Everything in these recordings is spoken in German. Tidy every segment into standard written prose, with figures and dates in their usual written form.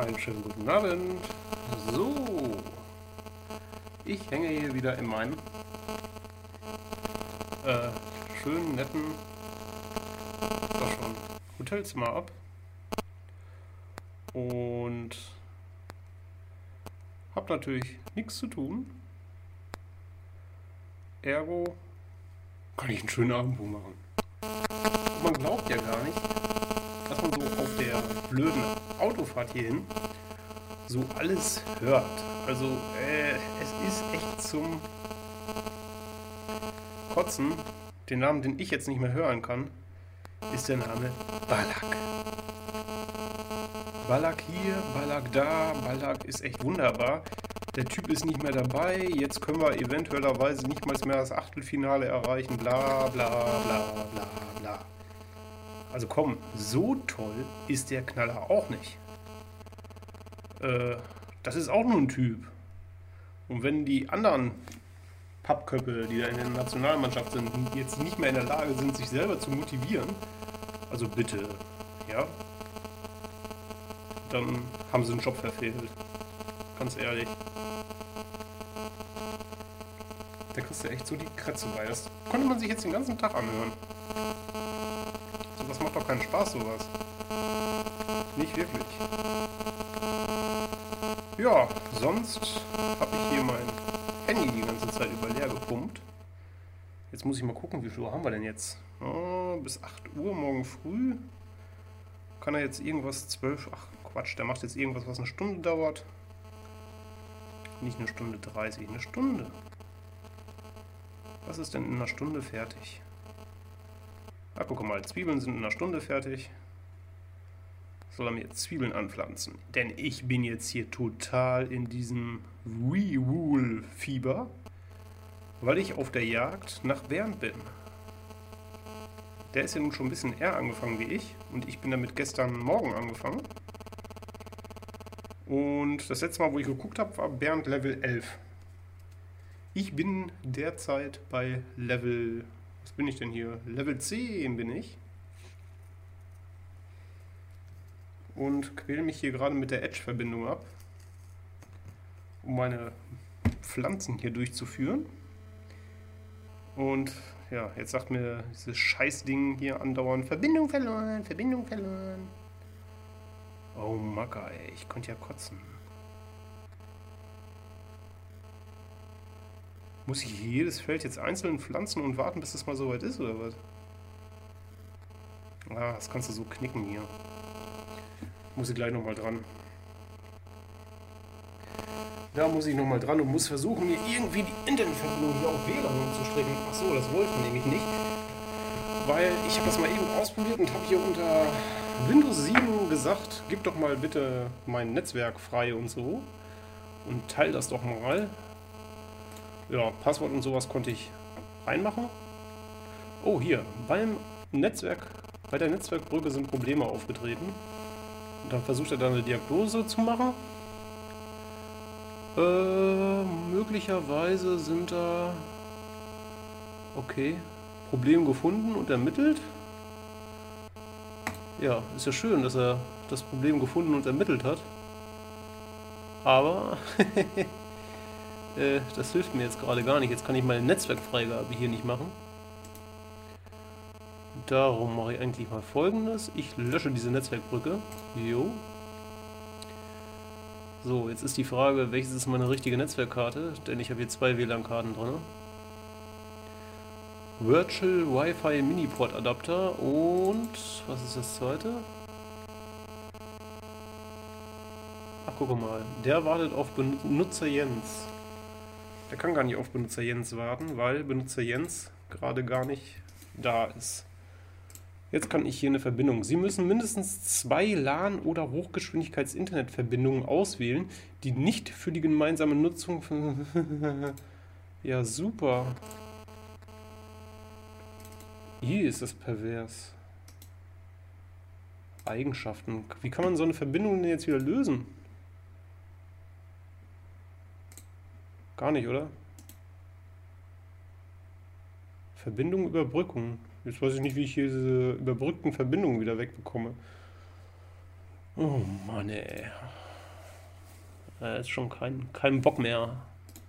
Einen schönen guten Abend. So, ich hänge hier wieder in meinem schönen, netten, doch schon Hotelzimmer ab und habe natürlich nichts zu tun. Ergo kann ich einen schönen Abendbrot machen. Und man glaubt ja gar nicht, was man so auf der blöden Autofahrt hierhin so alles hört. Also es ist echt zum Kotzen. Den Namen, den ich jetzt nicht mehr hören kann, ist der Name Balak. Balak hier, Balak da, Balak ist echt wunderbar. Der Typ ist nicht mehr dabei, jetzt können wir eventuellerweise nicht mal mehr das Achtelfinale erreichen, bla bla bla bla bla. Also komm, so toll ist der Knaller auch nicht. Das ist auch nur ein Typ. Und wenn die anderen Pappköpfe, die da in der Nationalmannschaft sind, jetzt nicht mehr in der Lage sind, sich selber zu motivieren, also bitte, ja, dann haben sie den Job verfehlt. Ganz ehrlich. Da kriegst du echt so die Krätze bei. Das konnte man sich jetzt den ganzen Tag anhören. Sowas macht doch keinen Spaß, sowas. Nicht wirklich. Ja, sonst habe ich hier mein Handy die ganze Zeit über leer gepumpt. Jetzt muss ich mal gucken, wie viel Uhr haben wir denn jetzt? Oh, bis 8 Uhr morgen früh. Kann er jetzt irgendwas 12... Ach Quatsch, der macht jetzt irgendwas, was eine Stunde dauert. Nicht eine Stunde 30, eine Stunde. Was ist denn in einer Stunde fertig? Ah, guck mal, Zwiebeln sind in einer Stunde fertig. Soll er mir jetzt Zwiebeln anpflanzen? Denn ich bin jetzt hier total in diesem Rewool-Fieber, weil ich auf der Jagd nach Bernd bin. Der ist ja nun schon ein bisschen eher angefangen wie ich und ich bin damit gestern Morgen angefangen. Und das letzte Mal, wo ich geguckt habe, war Bernd Level 11. Ich bin derzeit bei Level... Was bin ich denn hier? Level 10 bin ich. Und quäle mich hier gerade mit der Edge-Verbindung ab, um meine Pflanzen hier durchzuführen. Und ja, jetzt sagt mir dieses Scheißding hier andauernd, Verbindung verloren, Verbindung verloren. Oh Macker, ey, ich konnte ja kotzen. Muss ich jedes Feld jetzt einzeln pflanzen und warten, bis es mal soweit ist, oder was? Ah, das kannst du so knicken hier. Muss ich gleich nochmal dran. Da muss ich nochmal dran und muss versuchen, mir irgendwie die Internetverbindung hier auf WLAN umzustrecken. Achso, das wollte ich nämlich nicht. Weil ich habe das mal eben ausprobiert und habe hier unter Windows 7 gesagt, gib doch mal bitte mein Netzwerk frei und so. Und teile das doch mal. Ja, Passwort und sowas konnte ich reinmachen. Oh, hier, bei der Netzwerkbrücke sind Probleme aufgetreten. Und dann versucht er da eine Diagnose zu machen. Möglicherweise sind da... Okay, Problem gefunden und ermittelt. Ja, ist ja schön, dass er das Problem gefunden und ermittelt hat. Aber... das hilft mir jetzt gerade gar nicht. Jetzt kann ich meine Netzwerkfreigabe hier nicht machen. Darum mache ich eigentlich mal Folgendes. Ich lösche diese Netzwerkbrücke. Jo. So, jetzt ist die Frage, welches ist meine richtige Netzwerkkarte? Denn ich habe hier zwei WLAN-Karten drin. Virtual Wi-Fi Miniport Adapter und... Was ist das zweite? Ach, guck mal. Der wartet auf Benutzer Jens. Der kann gar nicht auf Benutzer Jens warten, weil Benutzer Jens gerade gar nicht da ist. Jetzt kann ich hier eine Verbindung. Sie müssen mindestens 2 LAN- oder Hochgeschwindigkeits-Internetverbindungen auswählen, die nicht für die gemeinsame Nutzung... Ja, super. Hier ist das pervers. Eigenschaften. Wie kann man so eine Verbindung denn jetzt wieder lösen? Gar nicht, oder? Verbindung, Überbrückung. Jetzt weiß ich nicht, wie ich hier diese überbrückten Verbindungen wieder wegbekomme. Oh Mann, ey. Ist schon kein Bock mehr.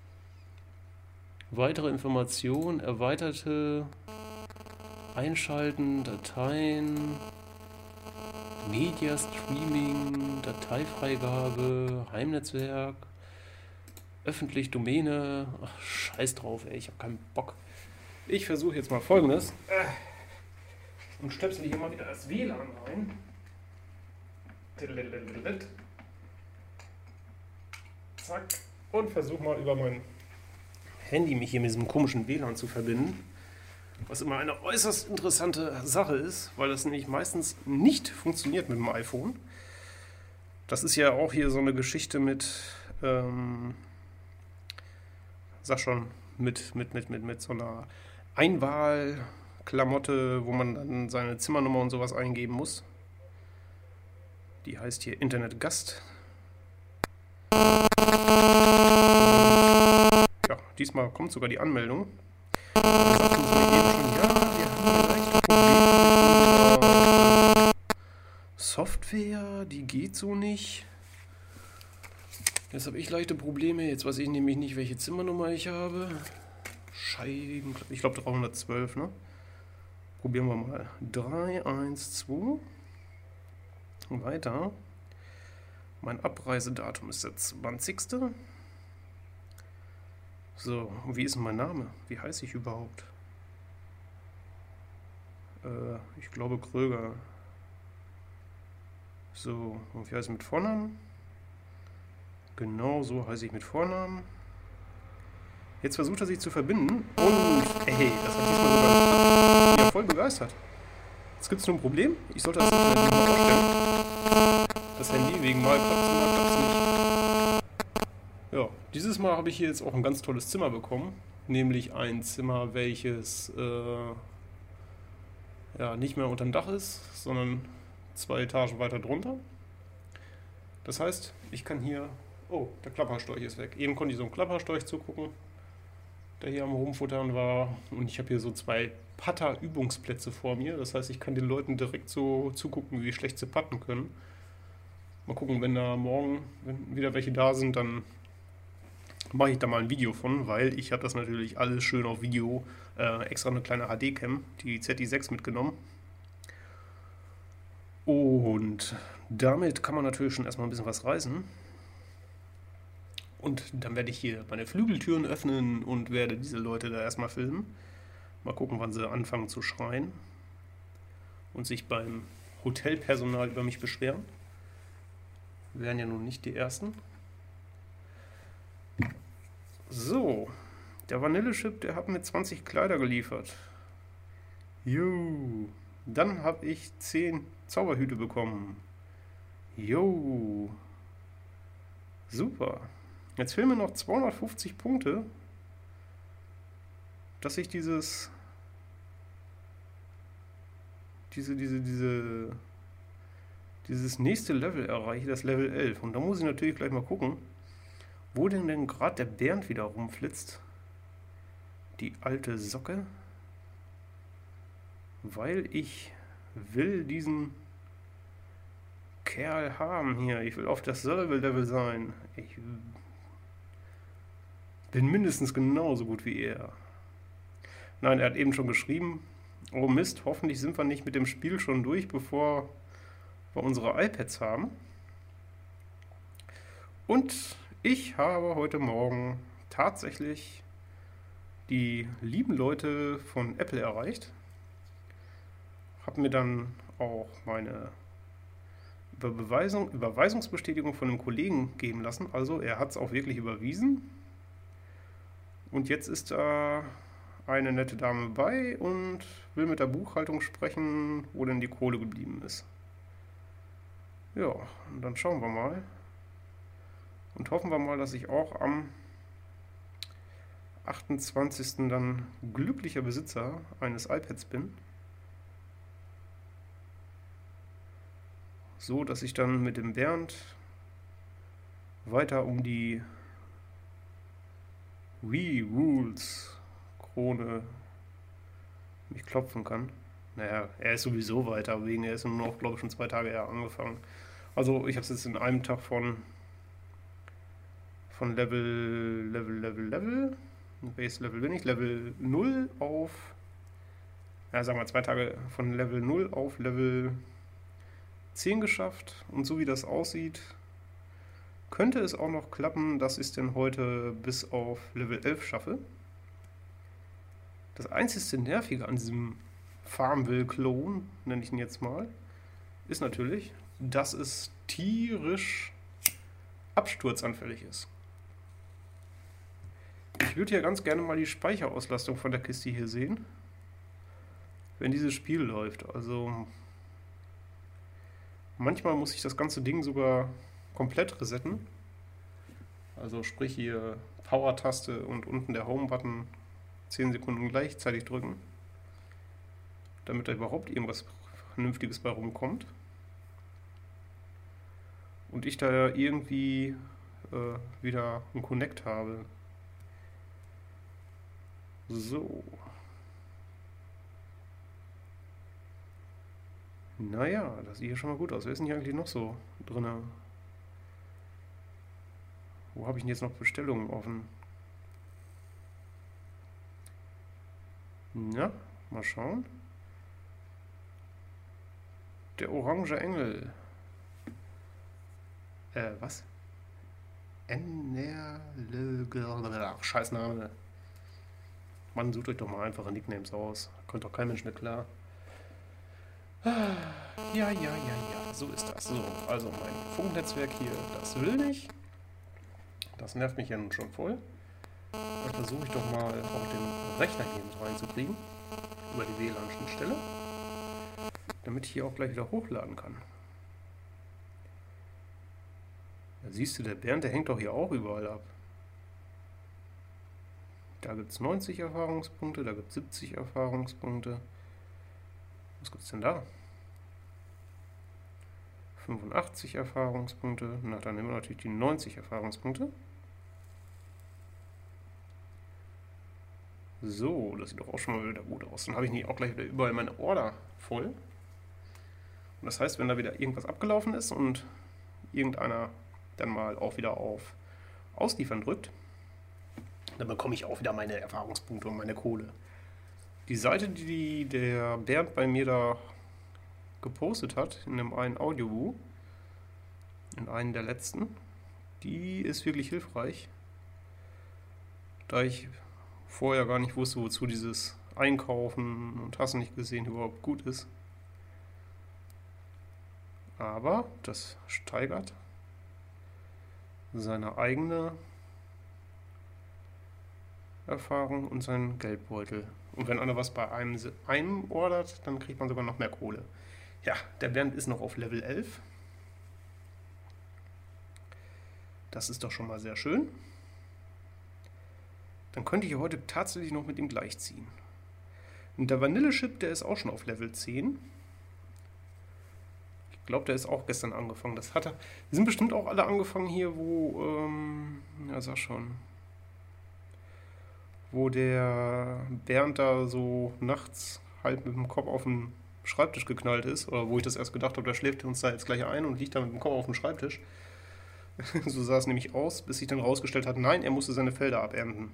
Weitere Informationen, erweiterte Einschalten, Dateien, Media Streaming, Dateifreigabe, Heimnetzwerk, öffentlich Domäne. Ach, scheiß drauf, ey, ich hab keinen Bock. Ich versuche jetzt mal Folgendes. Und stöpsel hier mal wieder das WLAN rein. Zack. Und versuche mal über mein Handy mich hier mit diesem komischen WLAN zu verbinden. Was immer eine äußerst interessante Sache ist, weil das nämlich meistens nicht funktioniert mit dem iPhone. Das ist ja auch hier so eine Geschichte mit, sag schon, mit so einer Einwahlklamotte, wo man dann seine Zimmernummer und sowas eingeben muss. Die heißt hier Internetgast. Ja, diesmal kommt sogar die Anmeldung. Dann sagten sie mir eben schon, ja, wir haben hier leichte Probleme mit unserer Software, die geht so nicht. Jetzt habe ich leichte Probleme, jetzt weiß ich nämlich nicht, welche Zimmernummer ich habe. Scheiben, ich glaube 312, ne? Probieren wir mal. 312. Weiter. Mein Abreisedatum ist der 20. So, wie ist denn mein Name? Wie heiße ich überhaupt? Ich glaube Kröger. So, und wie heiße ich mit Vornamen? Genau so heiße ich mit Vornamen. Jetzt versucht er sich zu verbinden und ey, das hat diesmal sogar geklappt. Ich bin ja voll begeistert. Jetzt gibt es nur ein Problem. Ich sollte das Internet nicht mal ausstellen. Das Handy wegen mal klappt es nicht. Ja, dieses Mal habe ich hier jetzt auch ein ganz tolles Zimmer bekommen. Nämlich ein Zimmer, welches ja, nicht mehr unterm Dach ist, sondern 2 Etagen weiter drunter. Das heißt, ich kann hier... Oh, der Klapperstorch ist weg. Eben konnte ich so einem Klapperstorch zugucken, der hier am Rumfuttern war. Und ich habe hier so 2 Putter-Übungsplätze vor mir. Das heißt, ich kann den Leuten direkt so zugucken, wie schlecht sie putten können. Mal gucken, wenn da morgen wieder welche da sind, dann mache ich da mal ein Video von, weil ich habe das natürlich alles schön auf Video, extra eine kleine HD-Cam, die ZI6 mitgenommen. Und damit kann man natürlich schon erstmal ein bisschen was reißen. Und dann werde ich hier meine Flügeltüren öffnen und werde diese Leute da erstmal filmen. Mal gucken, wann sie anfangen zu schreien und sich beim Hotelpersonal über mich beschweren. Wir wären ja nun nicht die Ersten. So, der Vanillechip, der hat mir 20 Kleider geliefert. Jo, dann habe ich 10 Zauberhüte bekommen. Jo, super. Jetzt fehlen mir noch 250 Punkte, dass ich dieses nächste Level erreiche, das Level 11. Und da muss ich natürlich gleich mal gucken, wo denn gerade der Bernd wieder rumflitzt. Die alte Socke. Weil ich will diesen Kerl haben hier. Ich will auf dasselbe Level sein. Ich bin mindestens genauso gut wie er. Nein, er hat eben schon geschrieben, oh Mist, hoffentlich sind wir nicht mit dem Spiel schon durch, bevor wir unsere iPads haben. Und ich habe heute Morgen tatsächlich die lieben Leute von Apple erreicht. Habe mir dann auch meine Überweisungsbestätigung von einem Kollegen geben lassen. Also er hat es auch wirklich überwiesen. Und jetzt ist da eine nette Dame bei und will mit der Buchhaltung sprechen, wo denn die Kohle geblieben ist. Ja, und dann schauen wir mal. Und hoffen wir mal, dass ich auch am 28. dann glücklicher Besitzer eines iPads bin. So, dass ich dann mit dem Bernd weiter um die Wii Rules Krone mich klopfen kann. Naja, er ist sowieso weiter, wegen er ist nur noch, glaube ich, schon 2 Tage eher angefangen. Also ich habe es jetzt in einem Tag von von Base Level bin ich, Level 0 auf, ja sagen wir 2 Tage von Level 0 auf Level 10 geschafft. Und so wie das aussieht, könnte es auch noch klappen, dass ich es denn heute bis auf Level 11 schaffe. Das einzige Nervige an diesem Farmville-Klon, nenne ich ihn jetzt mal, ist natürlich, dass es tierisch absturzanfällig ist. Ich würde ja ganz gerne mal die Speicherauslastung von der Kiste hier sehen, wenn dieses Spiel läuft. Also manchmal muss ich das ganze Ding sogar komplett resetten. Also sprich hier Power-Taste und unten der Home-Button 10 Sekunden gleichzeitig drücken, damit da überhaupt irgendwas Vernünftiges bei rumkommt. Und ich da irgendwie wieder einen Connect habe. So. Naja, das sieht hier schon mal gut aus. Wer ist denn hier eigentlich noch so drin? Wo habe ich denn jetzt noch Bestellungen offen? Na, mal schauen. Der orange Engel. Was? Scheiß Name. Mann, sucht euch doch mal einfache Nicknames aus. Kommt doch kein Mensch mit klar. Ja, so ist das. So, also mein Funknetzwerk hier, das will nicht. Das nervt mich ja nun schon voll. Dann versuche ich doch mal auch den Rechner hier mit reinzukriegen. Über die WLAN-Schnittstelle. Damit ich hier auch gleich wieder hochladen kann. Da siehst du, der Bernd, der hängt doch hier auch überall ab. Da gibt es 90 Erfahrungspunkte, da gibt es 70 Erfahrungspunkte. Was gibt es denn da? 85 Erfahrungspunkte. Na, dann nehmen wir natürlich die 90 Erfahrungspunkte. So, das sieht doch auch schon mal wieder gut aus. Dann habe ich nicht auch gleich wieder überall meine Order voll. Und das heißt, wenn da wieder irgendwas abgelaufen ist und irgendeiner dann mal auch wieder auf Ausliefern drückt, dann bekomme ich auch wieder meine Erfahrungspunkte und meine Kohle. Die Seite, die der Bernd bei mir da gepostet hat, in einem einen Audiobuch, in einem der letzten, die ist wirklich hilfreich, da ich vorher gar nicht wusste, wozu dieses Einkaufen und hast nicht gesehen überhaupt gut ist. Aber das steigert seine eigene Erfahrung und seinen Geldbeutel. Und wenn einer was bei einem ordert, dann kriegt man sogar noch mehr Kohle. Ja, der Bernd ist noch auf Level 11. Das ist doch schon mal sehr schön. Dann könnte ich heute tatsächlich noch mit ihm gleichziehen. Und der Vanillechip, der ist auch schon auf Level 10. Ich glaube, der ist auch gestern angefangen. Das hat er. Die sind bestimmt auch alle angefangen hier, wo, ja, sag schon, wo der Bernd da so nachts halb mit dem Kopf auf den Schreibtisch geknallt ist. Oder wo ich das erst gedacht habe, der schläft uns da jetzt gleich ein und liegt da mit dem Kopf auf dem Schreibtisch. So sah es nämlich aus, bis sich dann rausgestellt hat, nein, er musste seine Felder abernten.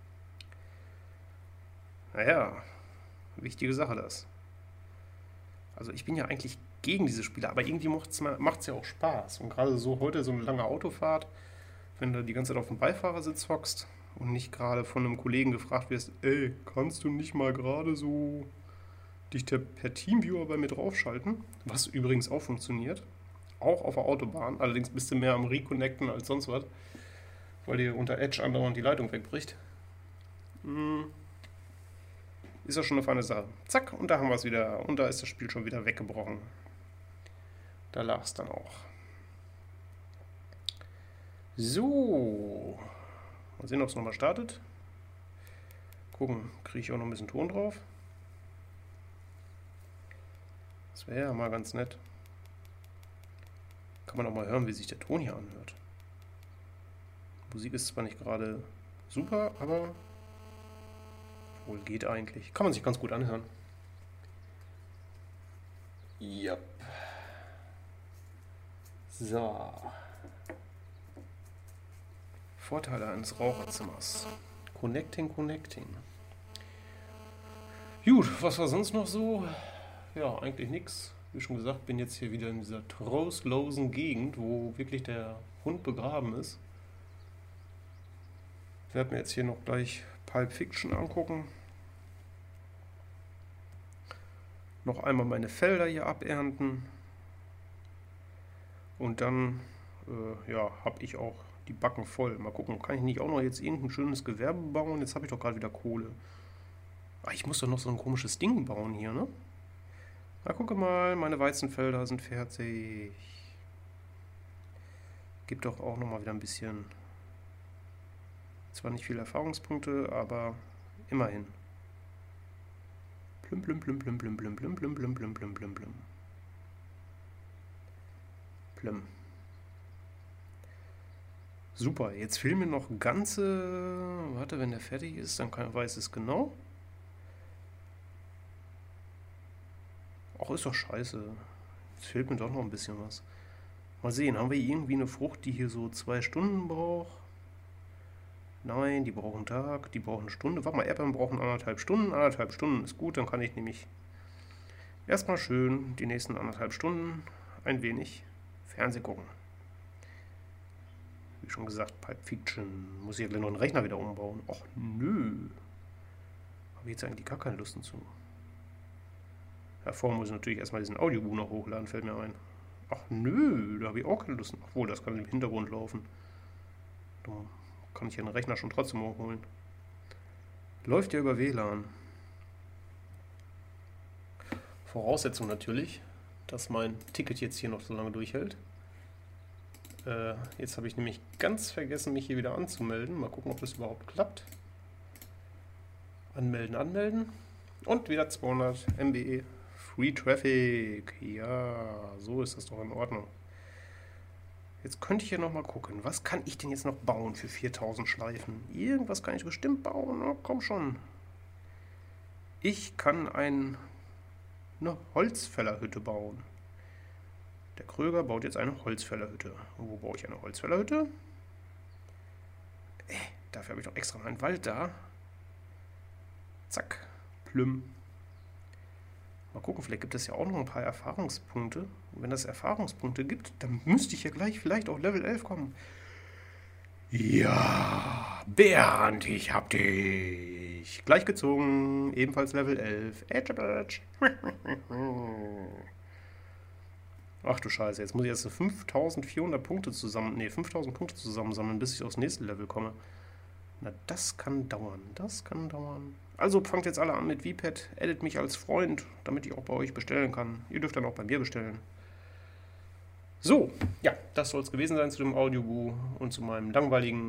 Naja, wichtige Sache das. Also ich bin ja eigentlich gegen diese Spiele, aber irgendwie macht es ja auch Spaß. Und gerade so heute so eine lange Autofahrt, wenn du die ganze Zeit auf dem Beifahrersitz hockst und nicht gerade von einem Kollegen gefragt wirst, ey, kannst du nicht mal gerade so dich per Teamviewer bei mir draufschalten? Was übrigens auch funktioniert. Auch auf der Autobahn. Allerdings bist du mehr am Reconnecten als sonst was, weil dir unter Edge andauernd die Leitung wegbricht. Ist ja schon eine feine Sache. Zack, und da haben wir es wieder. Und da ist das Spiel schon wieder weggebrochen. Da lag es dann auch. So. Mal sehen, ob es nochmal startet. Gucken, kriege ich auch noch ein bisschen Ton drauf. Das wäre ja mal ganz nett. Kann man auch mal hören, wie sich der Ton hier anhört. Musik ist zwar nicht gerade super, aber wohl geht eigentlich. Kann man sich ganz gut anhören. Ja. So. Vorteile eines Raucherzimmers. Connecting. Gut, was war sonst noch so? Ja, eigentlich nichts. Wie schon gesagt, bin jetzt hier wieder in dieser trostlosen Gegend, wo wirklich der Hund begraben ist. Ich werde mir jetzt hier noch gleich Pulp Fiction angucken. Noch einmal meine Felder hier abernten. Und dann habe ich auch die Backen voll. Mal gucken, kann ich nicht auch noch jetzt irgendein schönes Gewerbe bauen? Jetzt habe ich doch gerade wieder Kohle. Ah, ich muss doch noch so ein komisches Ding bauen hier, ne? Na, gucke mal, meine Weizenfelder sind fertig. Gibt doch auch noch mal wieder ein bisschen. Zwar nicht viele Erfahrungspunkte, aber immerhin. Plüm. Plüm. Super, jetzt fehlen mir noch ganze. Warte, wenn der fertig ist, dann weiß es genau. Ach, ist doch scheiße. Jetzt fehlt mir doch noch ein bisschen was. Mal sehen, haben wir irgendwie eine Frucht, die hier so 2 Stunden braucht? Nein, die brauchen einen Tag, die brauchen eine Stunde. Warte mal, Erdbeeren brauchen 1,5 Stunden. 1,5 Stunden ist gut, dann kann ich nämlich erstmal schön die nächsten 1,5 Stunden ein wenig Fernsehen gucken. Wie schon gesagt, Pulp Fiction. Muss ich ja gleich noch den Rechner wieder umbauen. Och nö. Habe ich jetzt eigentlich gar keine Lust dazu. Ja, vorher muss ich natürlich erstmal diesen Audiobook noch hochladen, fällt mir ein. Ach nö, da habe ich auch keine Lust. Obwohl, das kann im Hintergrund laufen. Da kann ich ja den Rechner schon trotzdem hochholen. Läuft ja über WLAN. Voraussetzung natürlich, dass mein Ticket jetzt hier noch so lange durchhält. Jetzt habe ich nämlich ganz vergessen, mich hier wieder anzumelden. Mal gucken, ob das überhaupt klappt. Anmelden. Und wieder 200 MB Free Traffic. Ja, so ist das doch in Ordnung. Jetzt könnte ich hier nochmal gucken. Was kann ich denn jetzt noch bauen für 4000 Schleifen? Irgendwas kann ich bestimmt bauen. Oh, komm schon. Ich kann eine Holzfällerhütte bauen. Der Kröger baut jetzt eine Holzfällerhütte. Und wo baue ich eine Holzfällerhütte? Dafür habe ich doch extra meinen Wald da. Zack. Plüm. Mal gucken, vielleicht gibt es ja auch noch ein paar Erfahrungspunkte. Und wenn es Erfahrungspunkte gibt, dann müsste ich ja gleich vielleicht auf Level 11 kommen. Ja, Bernd, ich hab dich. Gleich gezogen, ebenfalls Level 11. Ach du Scheiße, jetzt muss ich erst 5400 Punkte 5000 Punkte zusammensammeln, bis ich aufs nächste Level komme. Na, das kann dauern, Also fangt jetzt alle an mit VPAD, addet mich als Freund, damit ich auch bei euch bestellen kann. Ihr dürft dann auch bei mir bestellen. So, ja, das soll es gewesen sein zu dem Audiobook und zu meinem langweiligen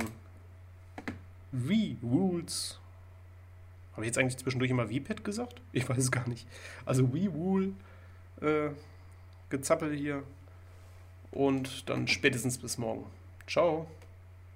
V-Rules. Habe ich jetzt eigentlich zwischendurch immer VPAD gesagt? Ich weiß es gar nicht. Also V-Rule, Gezappel hier und dann spätestens bis morgen. Ciao.